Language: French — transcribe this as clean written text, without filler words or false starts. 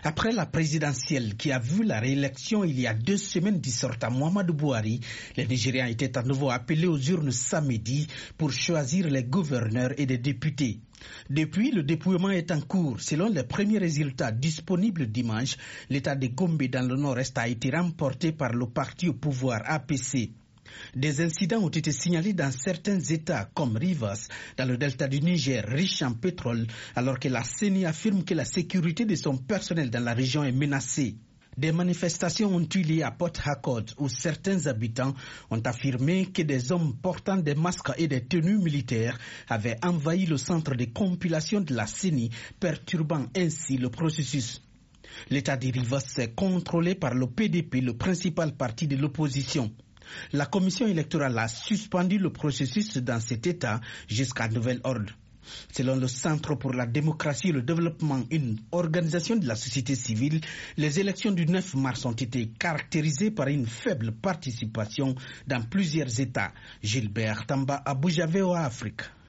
Après la présidentielle qui a vu la réélection il y a 2 semaines du sortant Muhammadu Buhari, les Nigériens étaient à nouveau appelés aux urnes samedi pour choisir les gouverneurs et les députés. Depuis, le dépouillement est en cours. Selon les premiers résultats disponibles dimanche, l'État de Gombe dans le nord-est a été remporté par le parti au pouvoir APC. Des incidents ont été signalés dans certains États comme Rivers, dans le delta du Niger, riche en pétrole, alors que la CENI affirme que la sécurité de son personnel dans la région est menacée. Des manifestations ont eu lieu à Port Harcourt où certains habitants ont affirmé que des hommes portant des masques et des tenues militaires avaient envahi le centre de compilation de la CENI, perturbant ainsi le processus. L'État de Rivers est contrôlé par le PDP, le principal parti de l'opposition. La commission électorale a suspendu le processus dans cet État jusqu'à nouvel ordre. Selon le Centre pour la démocratie et le développement, une organisation de la société civile, les élections du 9 mars ont été caractérisées par une faible participation dans plusieurs États. Gilbert Tamba, Abuja, VOA Afrique.